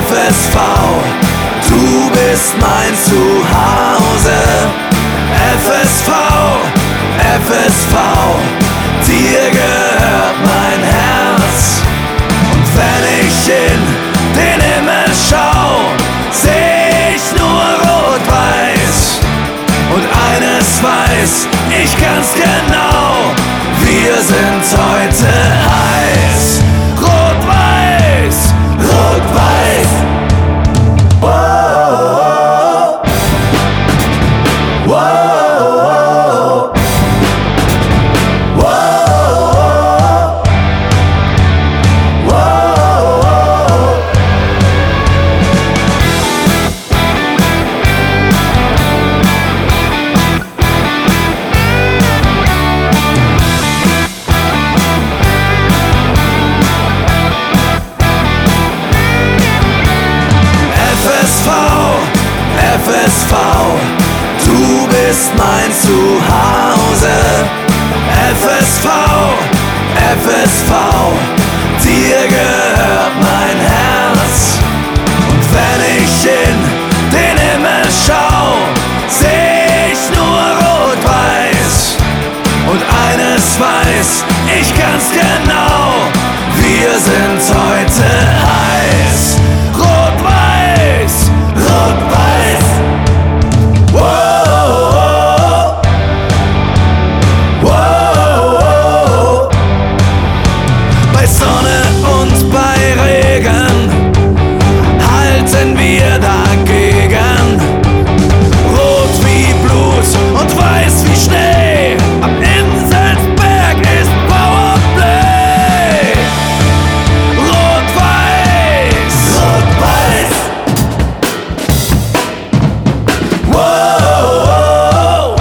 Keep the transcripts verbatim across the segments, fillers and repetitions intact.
F S V, du bist mein Zuhause. F S V, F S V, dir gehört mein Herz. Und wenn ich in den Himmel schau, seh ich nur rot-weiß. Und eines weiß ich ganz genau, wir sind heute heiß. Rot-weiß, rot-weiß. Wow, wow, wow, wow, wow. F S V, du bist mein Zuhause. F S V, F S V, dir gehört mein Herz. Und wenn ich in den Himmel schau, seh ich nur rot-weiß. Und eines weiß ich ganz genau, wir sind heute heiß. Rot-weiß, rot-weiß. Wow, wow, wow. Bei Sonne und bei Regen halten wir dagegen. Rot wie Blut und weiß wie Schnee. Am Inselsberg ist Powerplay. Rot-weiß, rot-weiß. Wow,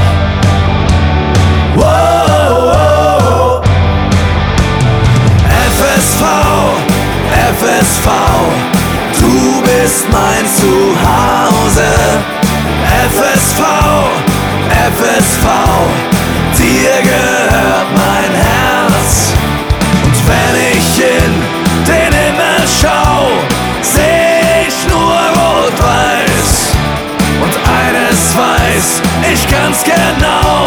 wow. F S V, F S V, du bist mein Zuhause. F S V, F S V, dir gehört mein Herz. Und wenn ich in den Himmel schau, seh ich nur rot-weiß. Und eines weiß ich ganz genau,